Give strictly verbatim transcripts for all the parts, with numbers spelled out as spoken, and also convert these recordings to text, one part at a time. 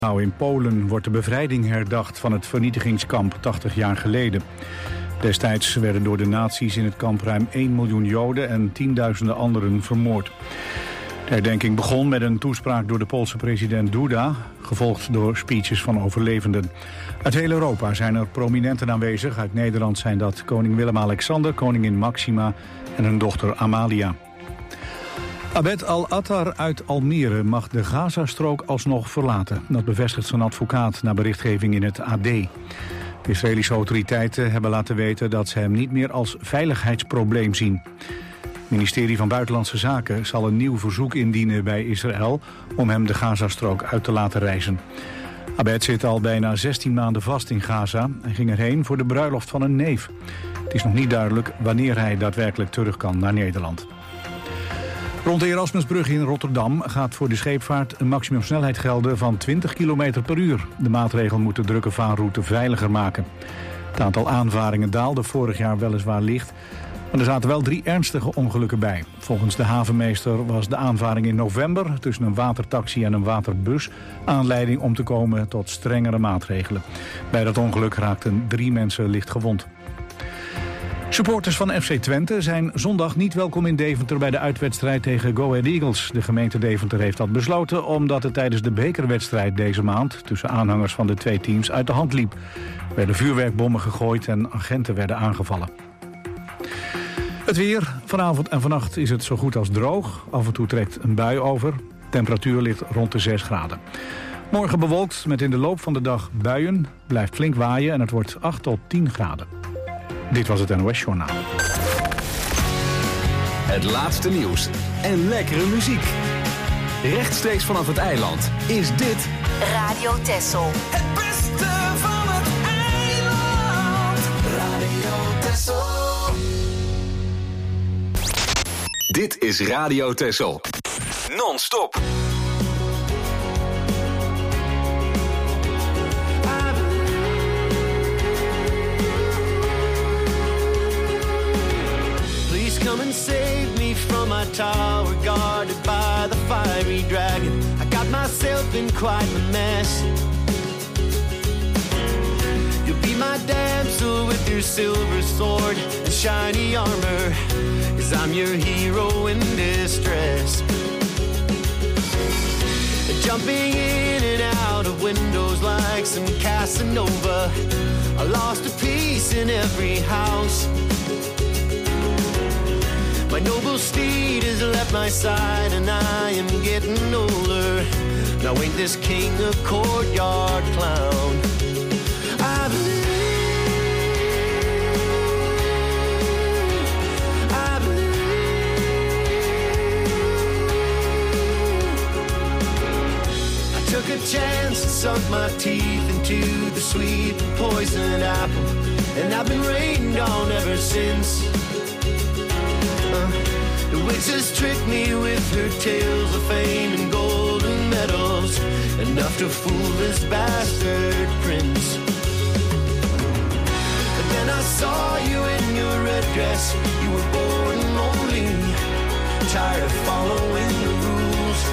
Nou, in Polen wordt de bevrijding herdacht van het vernietigingskamp tachtig jaar geleden. Destijds werden door de nazi's in het kamp ruim één miljoen Joden en tienduizenden anderen vermoord. De herdenking begon met een toespraak door de Poolse president Duda, gevolgd door speeches van overlevenden. Uit heel Europa zijn er prominenten aanwezig. Uit Nederland zijn dat koning Willem-Alexander, koningin Maxima en hun dochter Amalia. Abed al-Attar uit Almere mag de Gazastrook alsnog verlaten. Dat bevestigt zijn advocaat na berichtgeving in het A D. De Israëlische autoriteiten hebben laten weten dat ze hem niet meer als veiligheidsprobleem zien. Het ministerie van Buitenlandse Zaken zal een nieuw verzoek indienen bij Israël om hem de Gazastrook uit te laten reizen. Abed zit al bijna zestien maanden vast in Gaza. Hij ging erheen voor de bruiloft van een neef. Het is nog niet duidelijk wanneer hij daadwerkelijk terug kan naar Nederland. Rond de Erasmusbrug in Rotterdam gaat voor de scheepvaart een maximumsnelheid gelden van twintig kilometer per uur. De maatregel moet de drukke vaarroute veiliger maken. Het aantal aanvaringen daalde vorig jaar weliswaar licht, maar er zaten wel drie ernstige ongelukken bij. Volgens de havenmeester was de aanvaring in november tussen een watertaxi en een waterbus aanleiding om te komen tot strengere maatregelen. Bij dat ongeluk raakten drie mensen licht gewond. Supporters van F C Twente zijn zondag niet welkom in Deventer bij de uitwedstrijd tegen Go Ahead Eagles. De gemeente Deventer heeft dat besloten omdat het tijdens de bekerwedstrijd deze maand tussen aanhangers van de twee teams uit de hand liep. Er werden vuurwerkbommen gegooid en agenten werden aangevallen. Het weer. Vanavond en vannacht is het zo goed als droog. Af en toe trekt een bui over. Temperatuur ligt rond de zes graden. Morgen bewolkt met in de loop van de dag buien. Blijft flink waaien en het wordt acht tot tien graden. Dit was het N O S Journaal. Het laatste nieuws en lekkere muziek. Rechtstreeks vanaf het eiland is dit Radio Texel. Het beste van het eiland. Radio Texel. Dit is Radio Texel. Non-stop. Come and save me from my tower, guarded by the fiery dragon. I got myself in quite a mess. You'll be my damsel with your silver sword and shiny armor, 'cause I'm your hero in distress. Jumping in and out of windows like some Casanova, I lost a piece in every house. My noble steed has left my side and I am getting older. Now ain't this king a courtyard clown? I believe, I believe. I took a chance and sunk my teeth into the sweet poisoned apple, and I've been rained on ever since. The witch has tricked me with her tales of fame and golden medals, enough to fool this bastard prince. But then I saw you in your red dress. You were bored and lonely, tired of following the rules.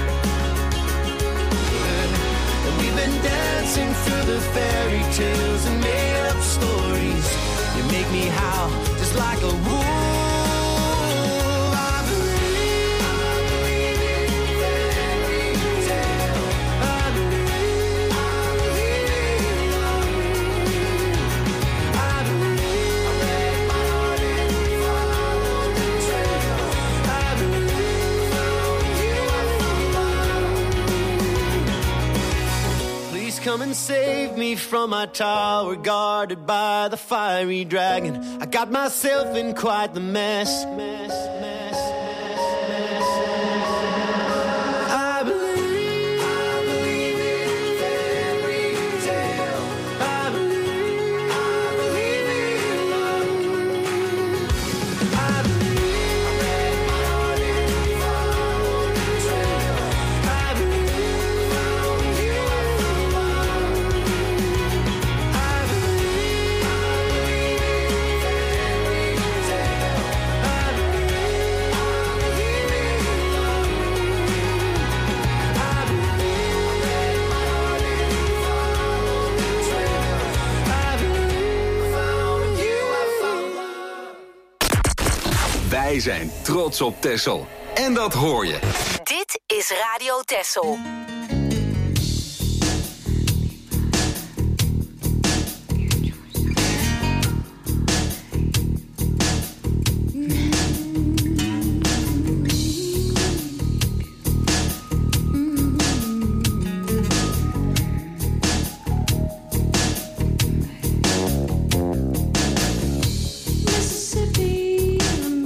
And we've been dancing through the fairy tales and made up stories. You make me howl just like a wolf. Come and save me from my tower, guarded by the fiery dragon. I got myself in quite the mess. mess, mess, mess, mess. I believe, I believe in fairy tale. I believe, I believe in love. I believe, I read my heart and followed the trail. I believe, found you. I believe Wij zijn trots op Texel. En dat hoor je. Dit is Radio Texel.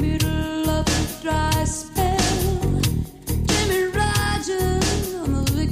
Dry spell, Jimmy Rogers on the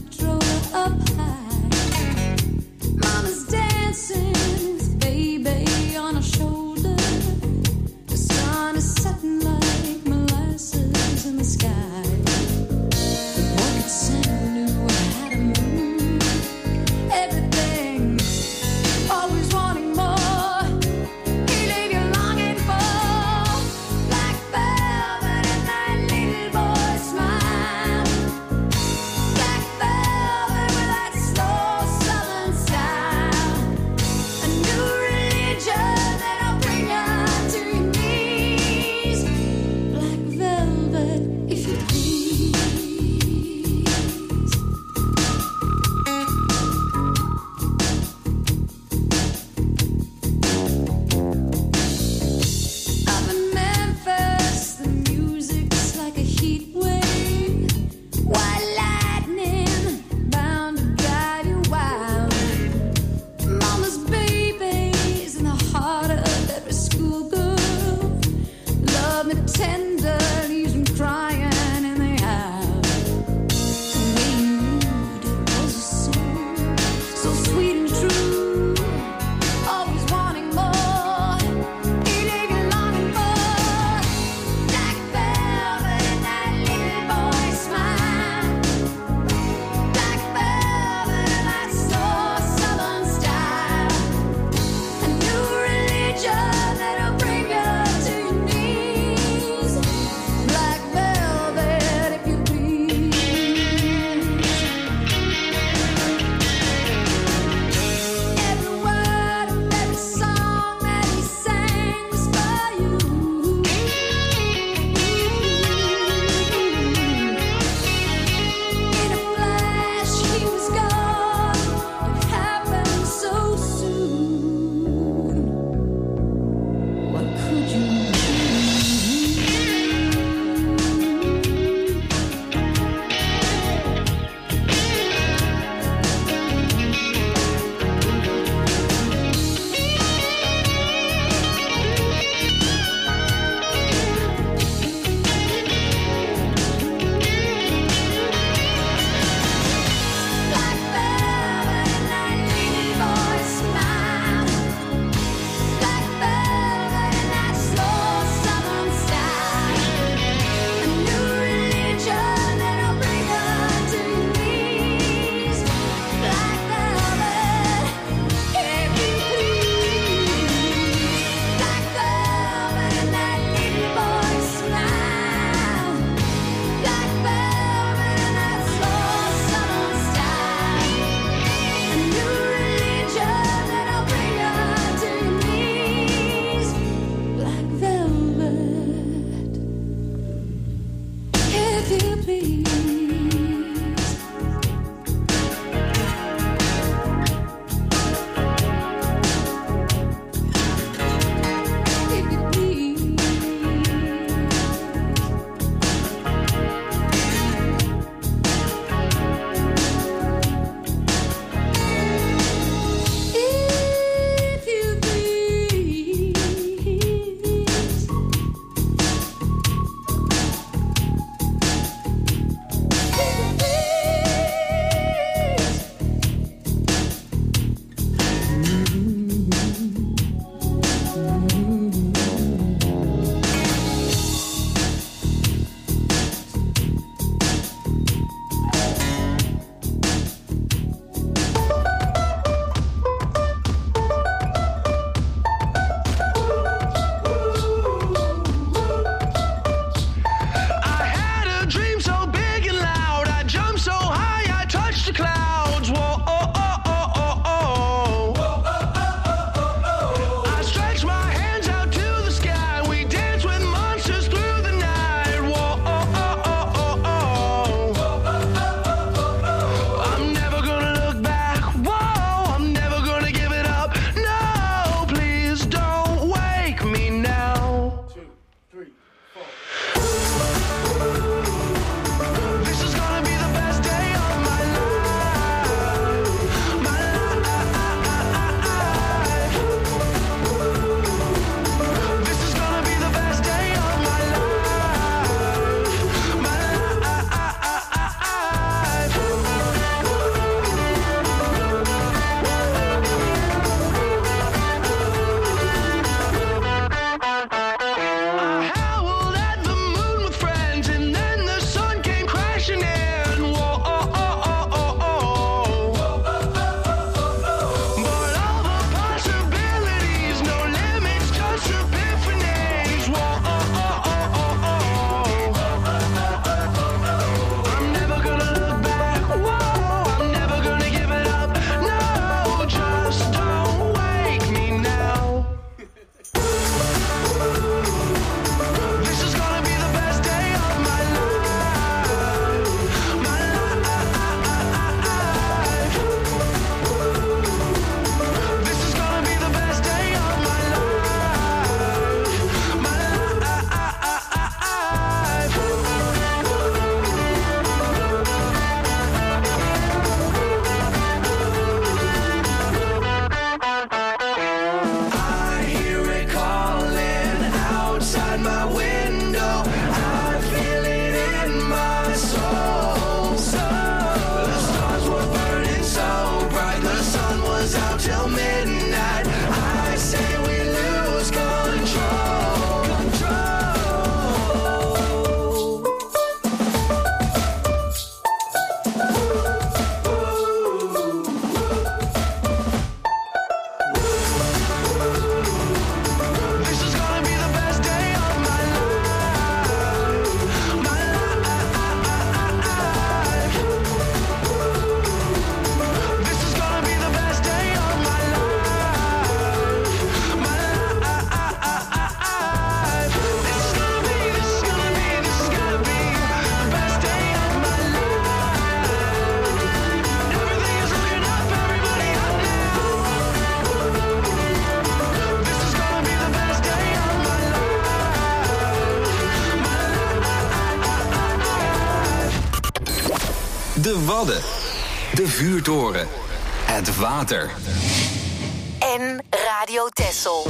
De Wadden. De vuurtoren. Het water. En Radio Texel.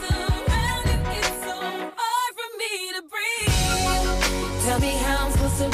Tell me how I'm supposed to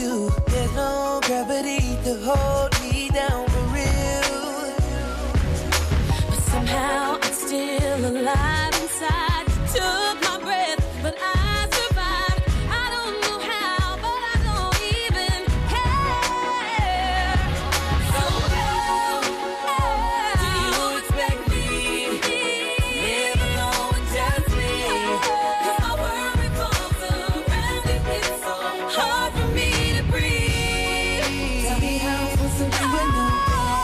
you. There's no gravity to hold me down for real. But somehow I'm still alive inside. Took my breath, but I survived. I don't know how, but I don't even care. So how do you expect me? Live alone and just me. 'Cause my world revolves around you. It's so hard for me to breathe. Tell me how I'm supposed to be with no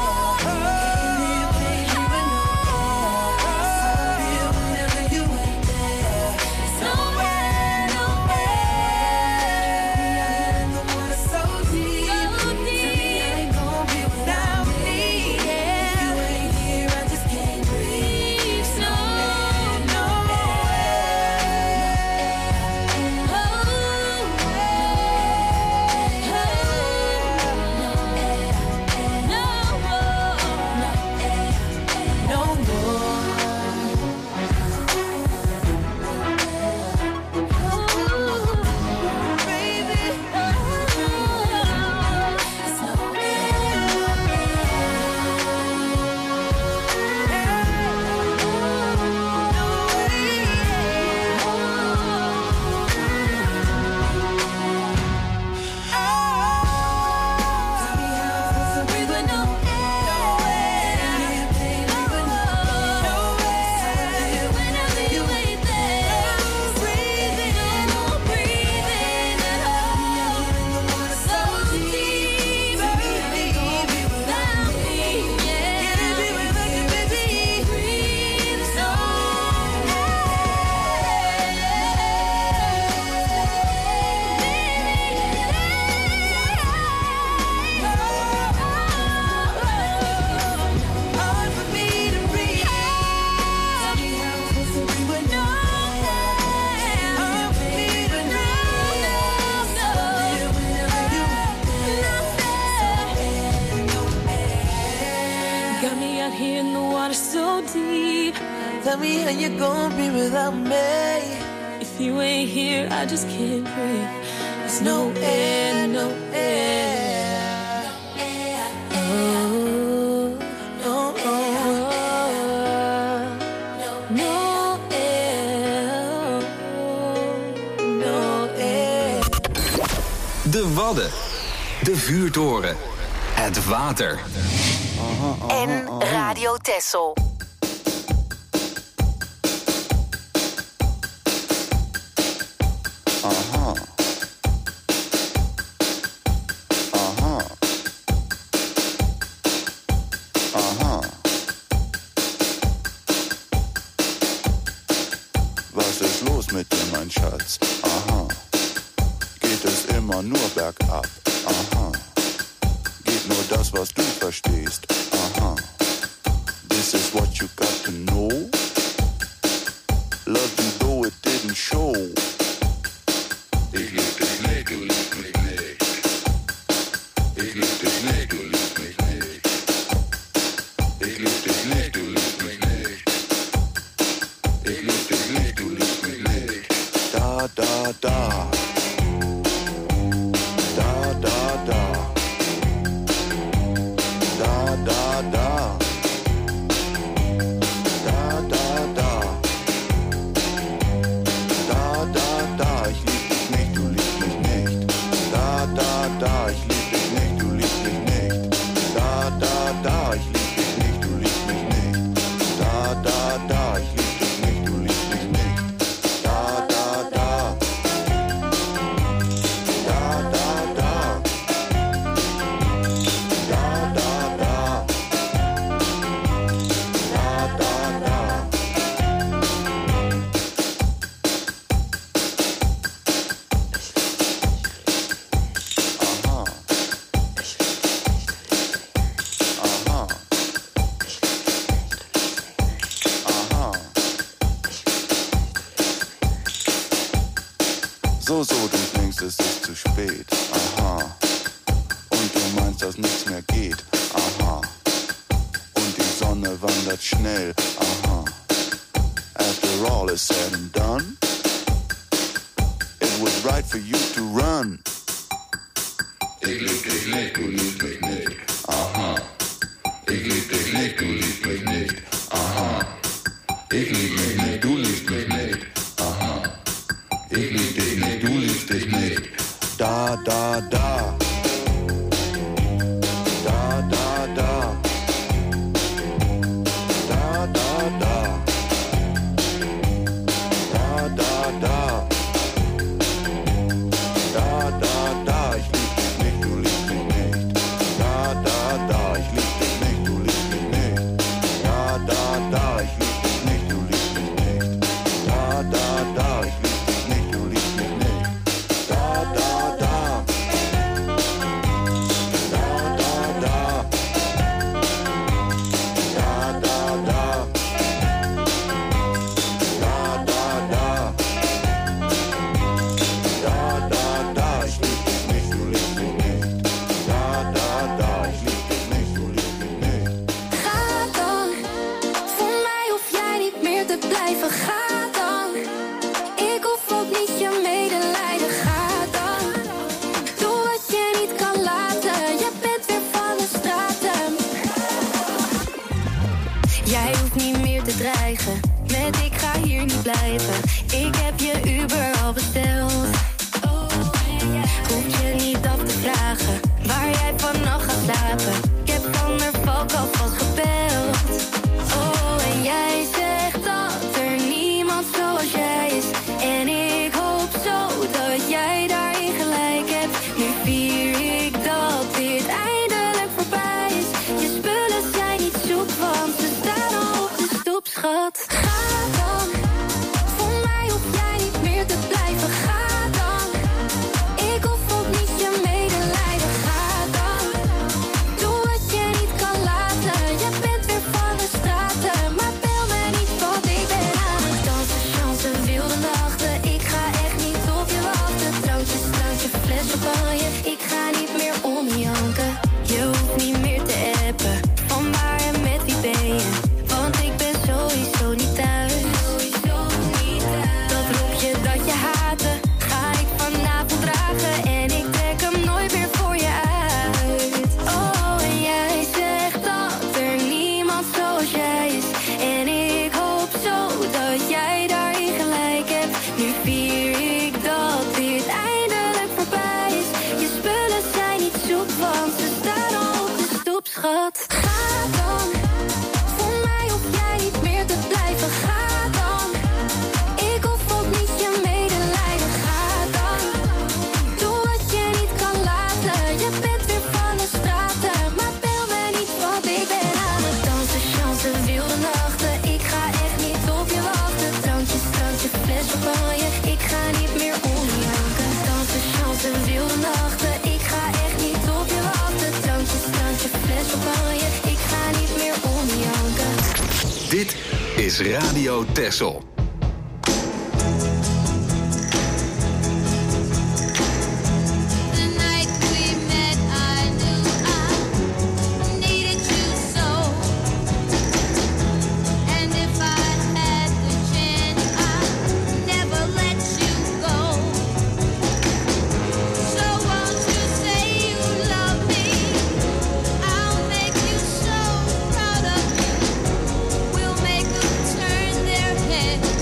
Tell me how you gonna be without me. If you ain't here, I just can't breathe. There's no air, no air. Oh, no, oh, no air, no air. De Wadden, de vuurtoren, het water. En Radio Texel. Schatz, aha, geht es immer nur bergab, aha, geht nur das, was du verstehst, aha, this is what you got to know, love you though it didn't show, ich lieb dich nicht, du liebst mich nicht, ich lieb dich nicht, du liebst mich nicht, ich lieb dich nicht, du liebst mich nicht, ich lieb dich nicht, du liebst mich nicht. Da, da, da. Da, da, da. Da, da, da. Da, da, da. Da, da, da. Ich lieb dich nicht, du liebst mich nicht. Da, da, da. Ich lieb dich nicht, du liebst mich nicht. Da, da, da. Ich lieb dich nicht, du liebst mich nicht. Da, da, da. Ich lieb dich nicht, du liebst mich nicht. Da, da, da. So, so, du denkst, es ist zu spät, aha. Und du meinst, dass nichts mehr geht, aha. Und die Sonne wandert schnell, aha. After all is said and done, it was right for you to run. Ich lieb dich nicht, du liebst mich nicht. Aha. Ich lieb dich nicht, du liebst mich nicht. Aha. Ich lieb mich nicht, du liebst mich nicht. Aha. Ich lieb dich nicht, du liebst dich nicht. Da, da, da. Da, da, da. Da, da, da. Da, da, da. Da, da, da. Ich lieb dich nicht, du liebst mich nicht. Da, da, da. Ich lieb dich nicht, du liebst mich nicht. Da, da, da. Ich lieb dich nicht, du liebst mich nicht. Da, da, da. Ich lieb dich nicht, du liebst mich nicht. Da, da, da. Da, da, da. Da, da, da. Da, da, da. Da, da, da. Ich lieb dich nicht, du liebst mich niet. Da, da, da. Ich lieb dich nicht, du liebst mich niet. Ga dan, voor mij hoef jij niet meer te blijven. Ga dan, ik hoef ook niet je medelijden. Ga dan, doe wat je niet kan laten. Je bent weer van de straten. Jij hoeft niet meer te dreigen met ik ga hier niet blijven. Ik heb je Uber al besteld. Hoef je niet af te vragen waar jij vannacht gaat slapen. Ik heb van der Valk alvast gebeld. Oh, en jij zegt dat er niemand zoals jij is. En ik hoop zo dat jij daarin gelijk hebt. Nu vier ik dat dit eindelijk voorbij is. Je spullen zijn niet zoek, want ze staan al op de stoep, schat. Ga dan, voor mij hoef jij niet meer te blijven. Ga dan, ik hoef ook niet je medelijden. Ga dan, doe wat je niet kan laten. Je bent weer van de straten, maar bel me niet, want ik ben aan het dansen, chansen, wilde nachten. Ik ga echt niet op je wachten. Drankjes, drankje, fles champagne. Ik ga niet meer om je janken. Je hoeft niet meer te appen. Van waar en met wie ben je? Want ik ben sowieso niet thuis. Dat roepje dat je haatte, ga ik vanavond dragen. En ik trek hem nooit meer voor je uit. Oh, en jij zegt dat er niemand zoals jij is. En ik hoop zo dat jij daarin gelijk hebt. Nu vier ik dat dit eindelijk voorbij is. Je spullen zijn niet zoek, want ze staan al op de stoep, schat. Ga dan, voor mij hoef jij niet meer te blijven. Ga dan, ik hoef ook niet je medelijden. Ga dan, doe wat je niet kan laten. Je bent weer van de straten, maar bel me niet, want ik ben aan het dansen, chansen, wilde nachten. Ik ga echt niet op je wachten. Drankjes, drankje, fles champagne. Ik ga niet meer om je janken. Dansen, chansen, wilde nachten. Ik ga echt niet op je wachten. Drankjes, drankje, fles champagne. Ik ga niet meer om je janken. Dit is Radio Texel. The night we met, I knew I needed you so. And if I had the chance, I'd never let you go. So won't you say you love me? I'll make you so proud of me. We'll make them turn their heads.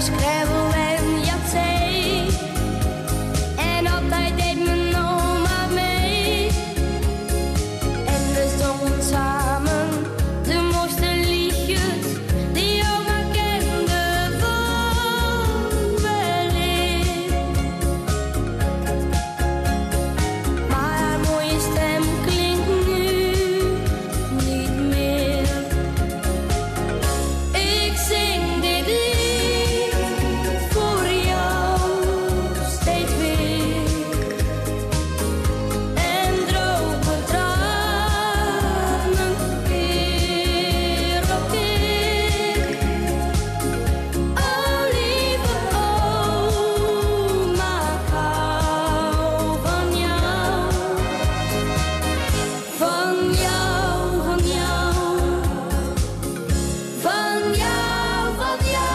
de scrabble en Yatzee. En altijd deed mijn oma mee. En we zongen samen de mooiste liedjes die oma kende van Berlin. Maar haar mooie stem klinkt nu niet meer. Ik zing dit lied voor jou steeds weer. En droge tranen keer op keer. Oh lieve oma, ik hou van jou. Van jou, van jou. Van jou, van jou.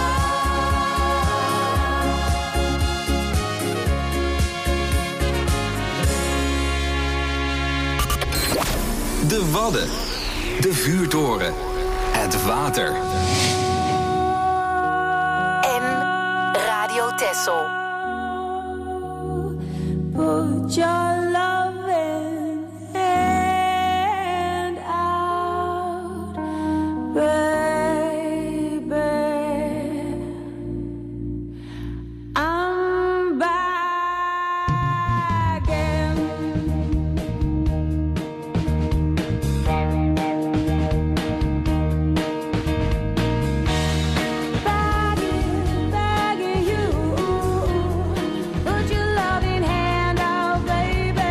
De Wadden. De vuurtoren. Het water. En Radio Texel. Put your loving hand out, baby. I'm begging. Begging, begging you. Put your loving hand out, baby.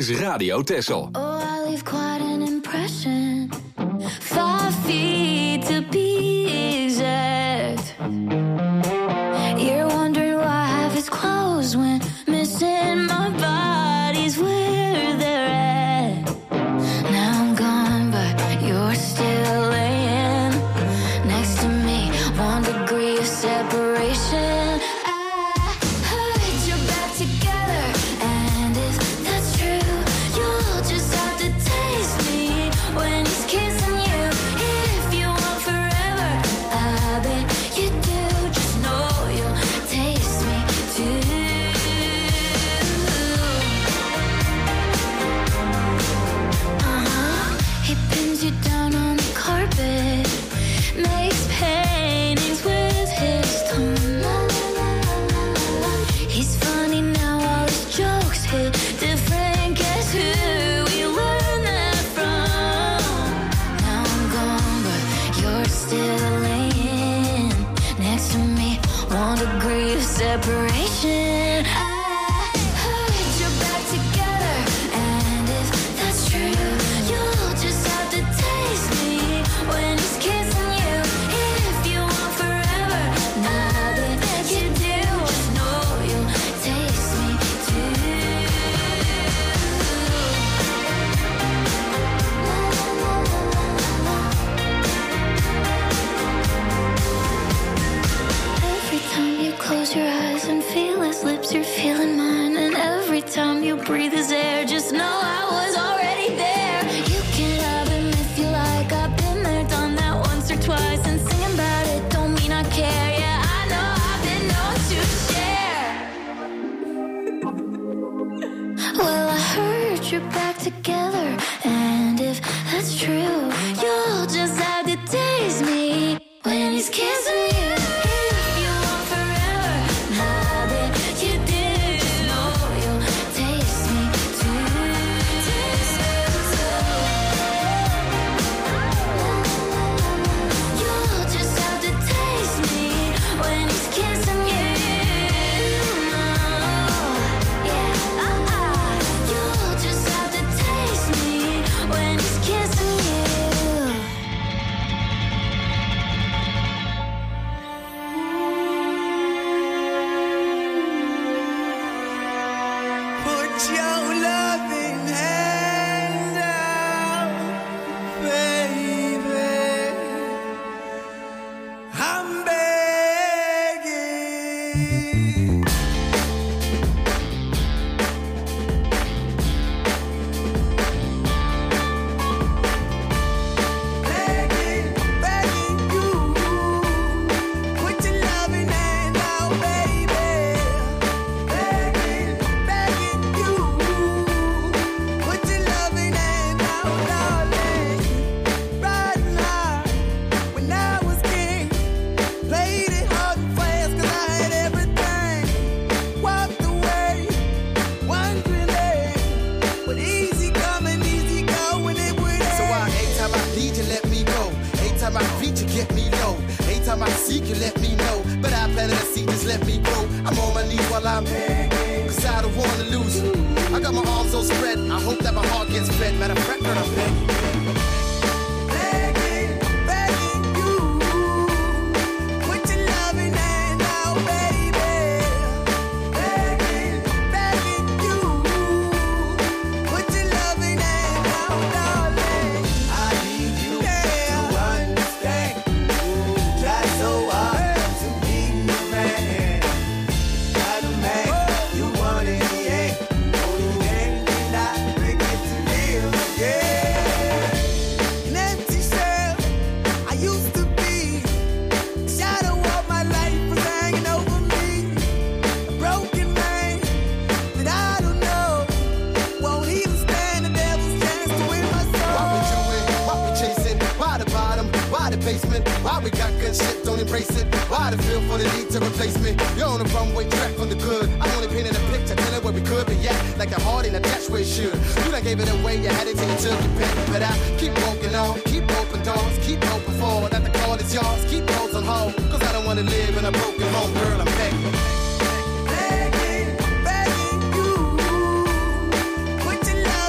is Radio Texel. Oh, I leave quite an impression. Five feet to be exact. You're wondering why I have his clothes when missing my body's where they're at. Now I'm gone, but you're still laying next to me. One degree of separation. I heard you're back together, and if that's true, you'll just have to taste me when he's kissing you. If you want forever, I bet you do. Just know you'll taste me too. Uh-huh. He pins you down on the carpet, makes paintings with his tongue. He's funny now, all his jokes hit different. Guess who we learned that from? Now I'm gone, but you're still laying next to me. One degree of separation. I heard you're back together, and if that's true, you'll just have to taste me when he's kissing you. If you want forever, now that you do, just know you'll taste me too. Every time you close your eyes and feel his lips, you're feeling mine. And every time you breathe his air, just know I was already there. You can have him if you like. I've been there, done that once or twice. And singing about it don't mean I care. Yeah, I know I've been known to share. Well, I heard you're back together, and if that's true, you'll just have to taste me when he's kissing you. If you want forever, now that you do, just know you'll taste me too. Taste me too. You'll just have to taste me when he's kissing you. Yeah, uh-uh. You'll just have to taste me when he's kissing you. Put your loving hand out, baby. I'm begging. Begging, begging you. Put your loving hand out, baby. Begging, begging you. Put your loving hand out, darling. Riding high when I was king. Played it hard and fast 'cause I had everything. Walked away, wondering what easy coming, easy going it would end. So why every time I need you, let me go. Every time I beat you, get me low. Every time I seek you, let me know. But I planted a seed, just let me grow. I'm on my knees while I'm begging, 'cause I don't wanna lose you. I got my arms so spread, I hope that my heart gets fed. Matter of fact, girl, I'm begging. Begging, begging you. Put your loving hand out, baby. Begging, begging you. Put your loving hand out, darling. I need you to understand. Try so hard to be your man. Not a man you want in the end. Only then can I bring it to live again. An empty shell I used to be. The shadow of my life was hanging over me. A broken man that I don't know. Won't even stand the devil's chance to win my soul. Why we doing? Why we chasing? Why the bottom? Why the basement? Why we got good shit, don't embrace it? Why the feel for the need to replace me? You're on the runway track from the good. I'm only painting a picture, telling where we could be at. Like the heart in a attached where it should. You done gave it away, you had it till you took it back. But I keep walking on, keep open doors, keep open forward. That the call is yours, keep those on hold. 'Cause I don't wanna live in a broken home, girl, I'm begging. Begging, begging you. Put your love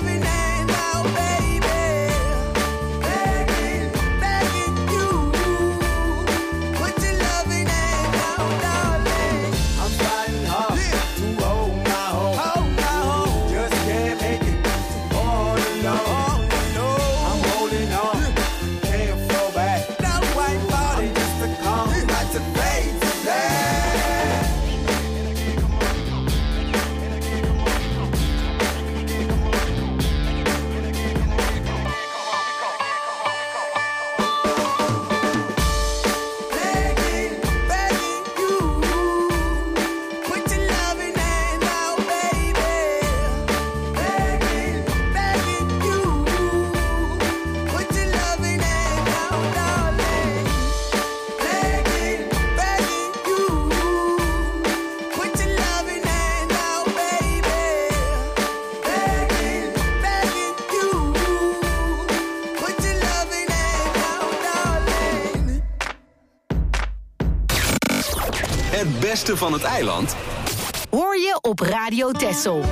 beste van het eiland hoor je op Radio Texel.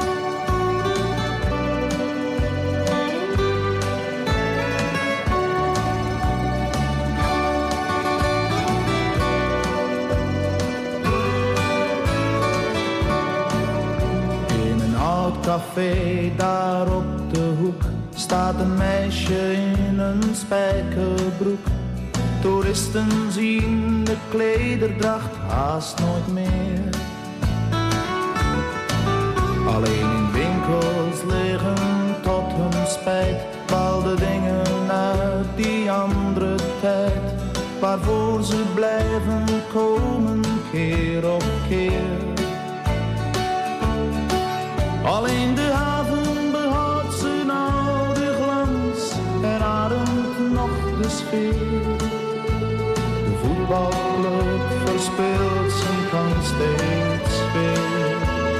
In een oud café daar op de hoek staat een meisje in een spijkerbroek. Toeristen zien de klederdracht haast nooit meer. Alleen in winkels liggen tot hun spijt bepaalde dingen uit die andere tijd, waarvoor ze blijven komen keer op keer. Alleen de haven behoudt zijn oude glans en ademt nog de sfeer. De voetbalclub verspeelt zijn kans steeds weer.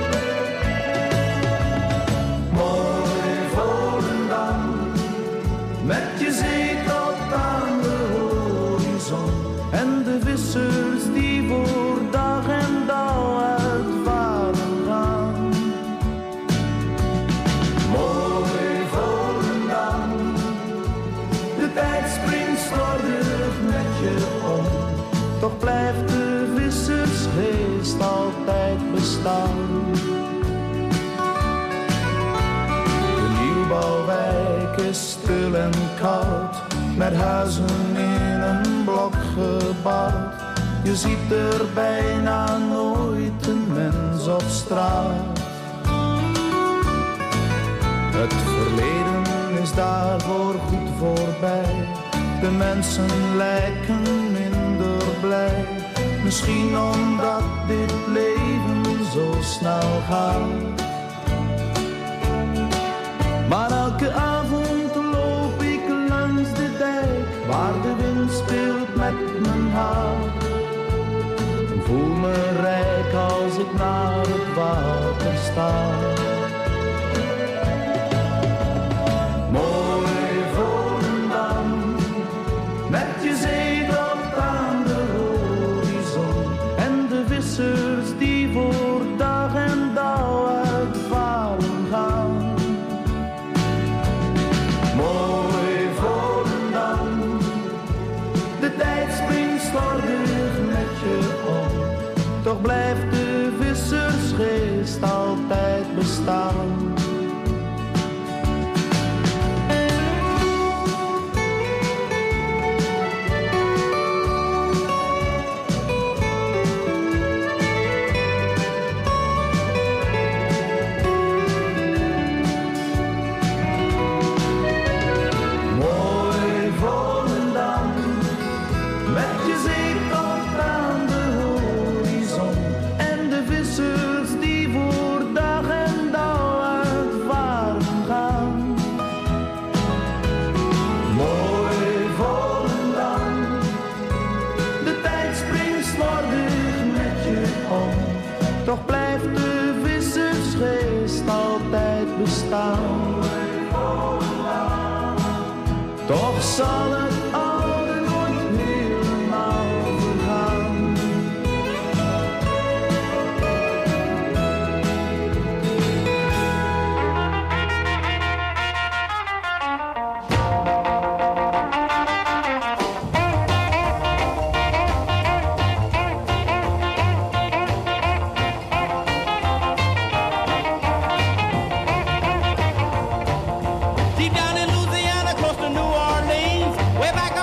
Mooi Volendam, met je zee tot aan de horizon en de vissers die voor dag en dauw uitvaren gaan. Mooi Volendam, de tijd springt slordig met je om, toch blijft de vissersgeest altijd bestaan. De nieuwbouwwijk is stil en koud, met huizen in een blok gebouwd. Je ziet er bijna nooit een mens op straat. Het verleden is daarvoor goed voorbij. De mensen lijken minder blij. Misschien omdat dit leven zo snel gaat. Maar elke avond loop ik langs de dijk, waar de wind speelt met mijn haar. En voel me rijk als ik naar het water sta. Mooi Volendam, met je zee tot aan de horizon en de vissers die voor dag en dauw uitvaren gaan. Mooi Volendam, de tijd springt slordig met je om, toch blijft de vissersgeest altijd bestaan. Toch blijft de vissersgeest altijd bestaan. Toch zal het oude nooit helemaal vergaan. Deep down in Louisiana, close to New Orleans, way back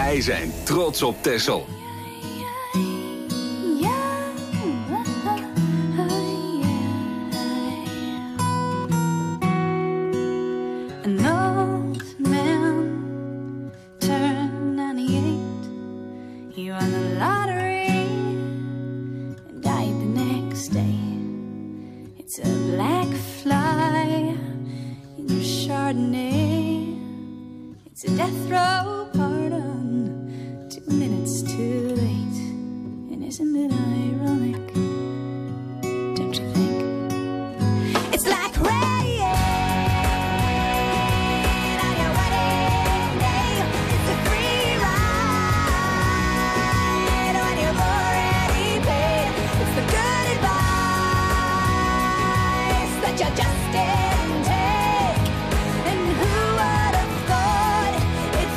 Wij zijn trots op Texel. An old man turned ninety-eight. He won the lottery and died the next day. It's a black fly in your Chardonnay. It's a death row pardon, two minutes too late. And isn't it ironic? Don't you think? It's like rain on your wedding day. It's a free ride on your already paid. It's the good advice that you just didn't take. And who would have thought it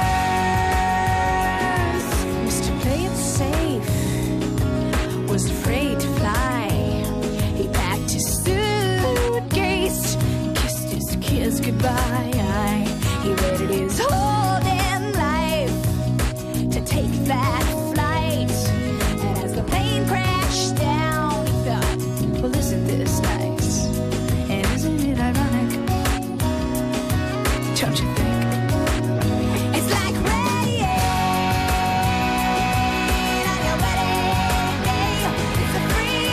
figures? Mister Play It Safe was afraid to fly. He packed his suitcase, kissed his kids goodbye. He waited his whole damn life to take that flight. And as the plane crashed down, he thought, well, isn't this nice? And isn't it ironic? Don't you think? It's like rain on your wedding day. It's a free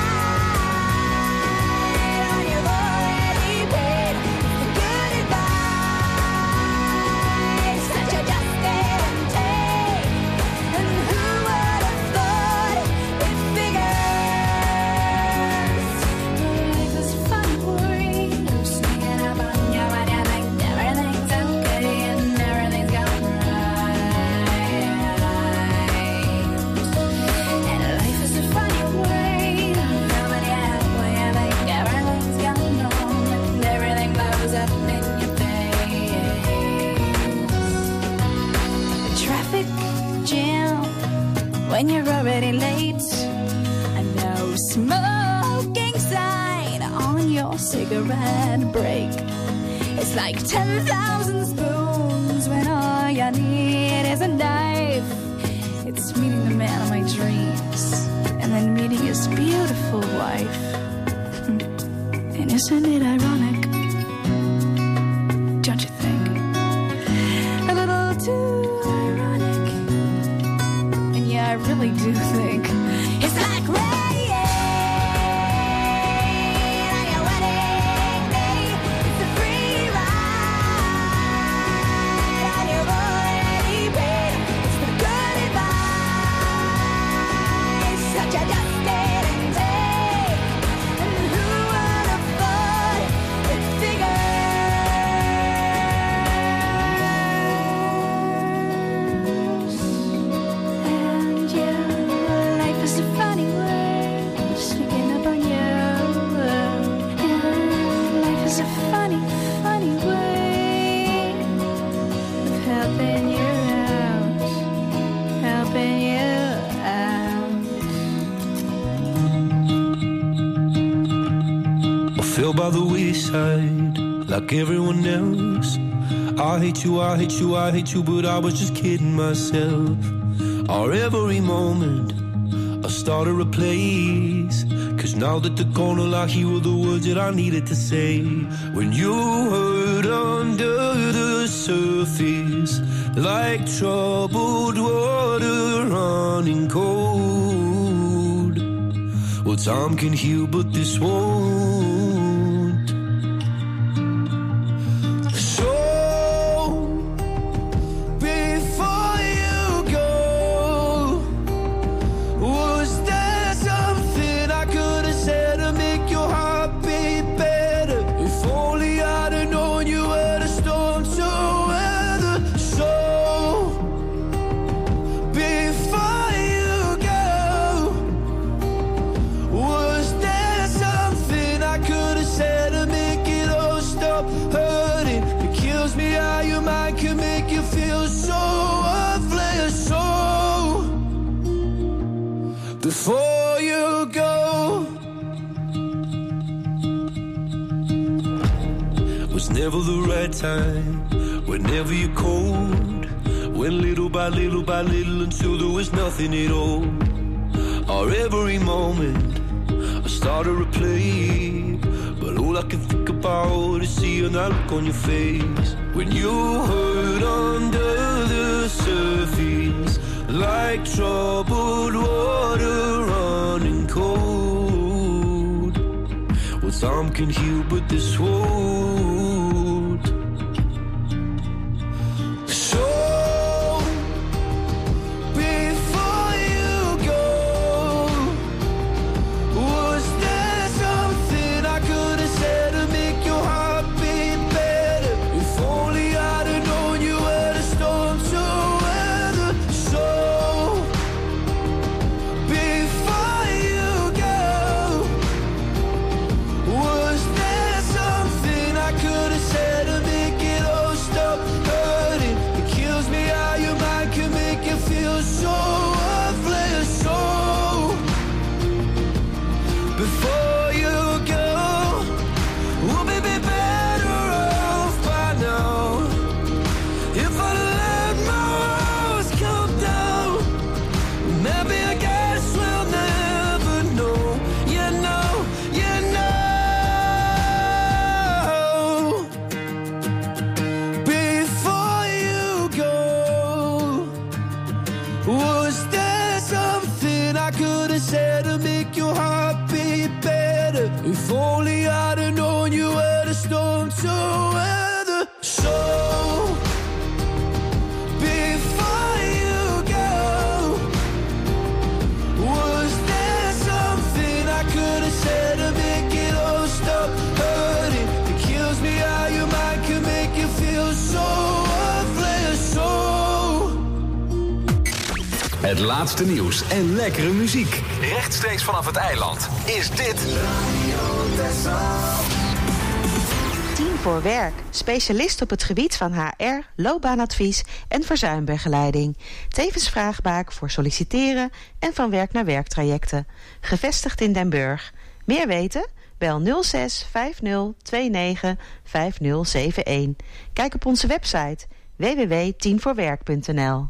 ride on your already paid. The good advice that you just didn't take. And who would have thought it figures? Life is fun for you, sneaking up on you when you think everything's okay and everything's going right. And life is a funny way of coming out when you think everything's going wrong and everything blows up in your face. A traffic jam when you're already late. A no smoking sign on your cigarette break. It's like ten thousand spoons when all you need is a knife. It's meeting the man of my dreams and then meeting his beautiful wife. And isn't it ironic? Don't you think? A little too ironic. And yeah, I really do think it's like rain on your wedding day. It's a free ride on your already paid. It's the good advice that you just didn't take. And who would have thought it figures? And yeah, life is a funny way sneaking up on you. And life is a funny, funny way of helping you out, helping you out. I fell by the wayside like everyone else. I hate you, I hate you, I hate you, but I was just kidding myself. Or every moment I started a place. Cause now that they're gone, all I hear were the words that I needed to say. When you hurt under the surface, like troubled water running cold. Well, time can heal, but this won't. So, before you go, was there something I could have said to make your heart beat better? If only I'd have known you were the storm to weather. So, before you go, was there something I could have said to make it all stop hurting? It kills me how your mind can make you feel so worthless. So, before you go, was never the right time. Whenever you're cold, Went little by little by little until there was nothing at all. Or every moment I started to play, but all I can think about is seeing that look on your face when you hurt under the surface, like troubled water running cold. Well, time can heal, but this won't. So before you go, was there something I could have said to make your heart beat better? If only I'd have known you were the storm to weather. So before you go, was there something I could have said to make it all stop hurting? It kills me how your mind can make you feel so worthless. So before you go, we'll be be better off by now. If I let my walls come down, maybe I guess we'll never know. You know, you know. Before you go, was there something I could have said to make your heart beat better? If only I'd have known you were the storm to weather. So before you go, was there something I could have said to make it all stop hurting? It kills me how your mind can make you feel so worthless. So Het laatste nieuws en lekkere muziek. Rechtstreeks vanaf het eiland. Is dit Tien voor Werk. Specialist op het gebied van H R, loopbaanadvies en verzuimbegeleiding. Tevens vraagbaak voor solliciteren en van werk naar werktrajecten. Gevestigd in Den Burg. Meer weten? Bel nul zes vijf nul twee negen vijf nul zeven een. Kijk op onze website w w w punt tien voor werk punt n l.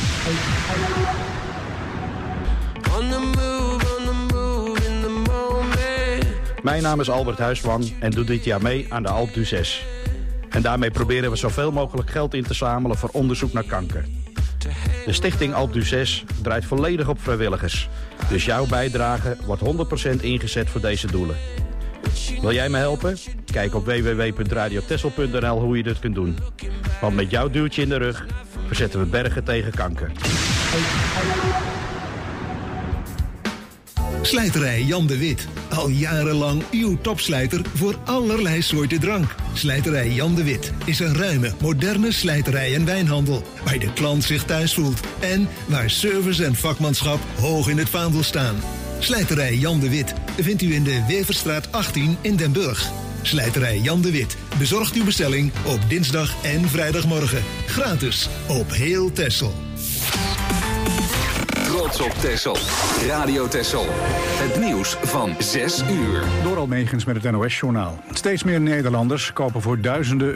on the move, on the move in the moment. Mijn naam is Albert Huiswang en doe dit jaar mee aan de Alpe d'Huez. En daarmee proberen we zoveel mogelijk geld in te zamelen voor onderzoek naar kanker. De stichting Alpe d'Huez draait volledig op vrijwilligers. Dus jouw bijdrage wordt honderd procent ingezet voor deze doelen. Wil jij me helpen? Kijk op w w w punt radio tessel punt n l hoe je dit kunt doen. Want met jouw duwtje in de rug verzetten we bergen tegen kanker. Slijterij Jan de Wit. Al jarenlang uw topslijter voor allerlei soorten drank. Slijterij Jan de Wit is een ruime, moderne slijterij en wijnhandel. Waar de klant zich thuis voelt. En waar service en vakmanschap hoog in het vaandel staan. Slijterij Jan de Wit vindt u in de Weverstraat achttien in Den Burg. Slijterij Jan de Wit bezorgt uw bestelling op dinsdag en vrijdagmorgen. Gratis op heel Texel. Trots op Texel. Radio Texel. Het nieuws van zes uur. Door Almegens met het N O S-journaal. Steeds meer Nederlanders kopen voor duizenden